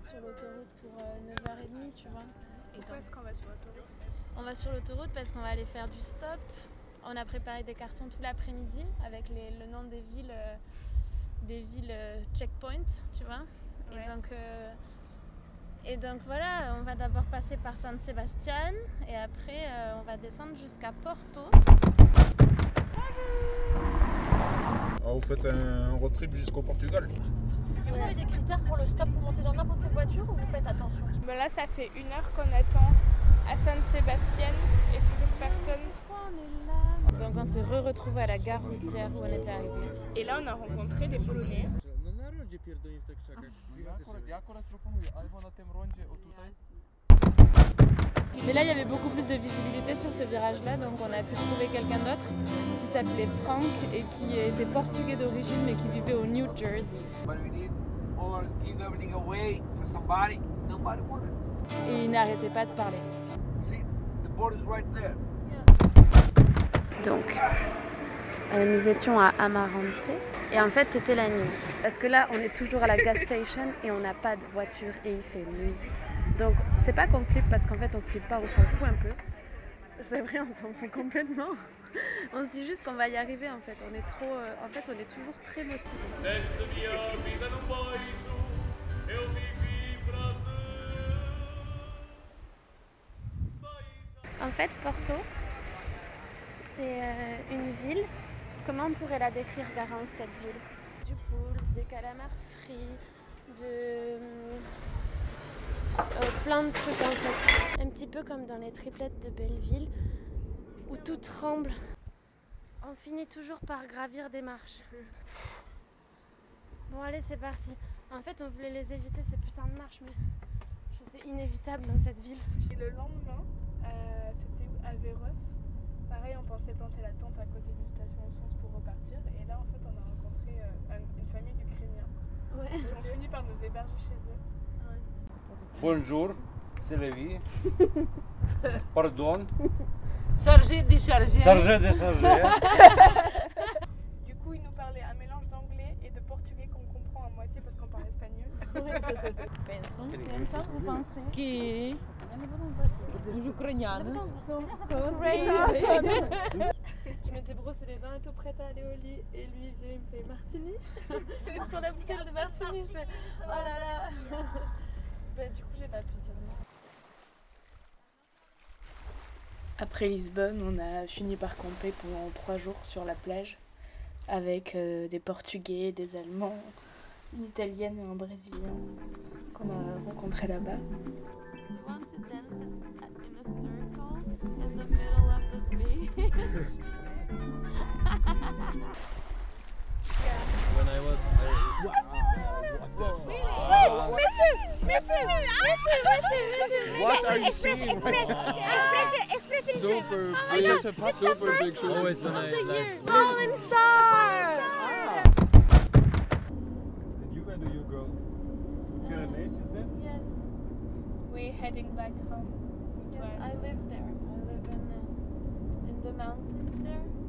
sur l'autoroute pour 9h30, tu vois. Pourquoi est-ce qu'on va sur l'autoroute ? On va sur l'autoroute parce qu'on va aller faire du stop. On a préparé des cartons tout l'après-midi avec le nom des villes checkpoint, tu vois. Ouais. Et donc voilà, on va d'abord passer par San Sebastián et après on va descendre jusqu'à Porto. Vous faites un road trip jusqu'au Portugal. Et vous avez des critères pour le stop? Vous montez dans n'importe quelle voiture ou vous faites attention? Là, ça fait 1 heure qu'on attend à San Sebastián et toujours personne. Donc on s'est retrouvé à la gare routière où on était arrivé. Et là, on a rencontré des Polonais. Mais là, il y avait beaucoup plus de visibilité sur ce virage-là, donc on a pu trouver quelqu'un d'autre qui s'appelait Frank et qui était portugais d'origine mais qui vivait au New Jersey. Et il n'arrêtait pas de parler. Donc, nous étions à Amarante et en fait c'était la nuit. Parce que là on est toujours à la gas station et on n'a pas de voiture et il fait nuit. Donc c'est pas qu'on flippe parce qu'en fait on flippe pas, on s'en fout un peu. C'est vrai, on s'en fout complètement. On se dit juste qu'on va y arriver en fait. On est toujours très motivés. En fait Porto, c'est une ville. Comment on pourrait la décrire, Garance, cette ville? Du poulpe, des calamars frits, plein de trucs en fait. Un petit peu comme dans les triplettes de Belleville, où tout tremble. On finit toujours par gravir des marches. Bon allez, c'est parti. En fait, on voulait les éviter ces putains de marches, mais c'est inévitable dans cette ville. Puis le lendemain, c'était à Véros. Pareil, on pensait planter la tente à côté d'une station essence pour repartir. Et là, en fait, on a rencontré une famille d'Ukrainiens. Ouais. Ils ont fini par nous héberger chez eux. Bonjour, c'est Lévi. Pardon. Chargé, déchargé. Chargé, déchargé. Du coup, ils nous parlaient un mélange d'anglais et de portugais qu'on comprend à moitié parce qu'on parle espagnol. Pensons, vous pensez? Que os ucranianos são Je m'étais brossé les dents et tout, prête à aller au lit. Et lui, il vient, il me fait Martini. Sur la bouteille de Martini, je fais oh là là. Du coup, j'ai pas pu dire non. Après Lisbonne, on a fini par camper pendant 3 jours sur la plage avec des Portugais, des Allemands, une Italienne et un Brésilien qu'on a rencontrés là-bas. When I was What are you seeing? Super big shoes. always when I like Falling Star! Where do you go? To Pyrenees, you said? Yes, We're heading back home. yes, I live there. I live in the mountains there.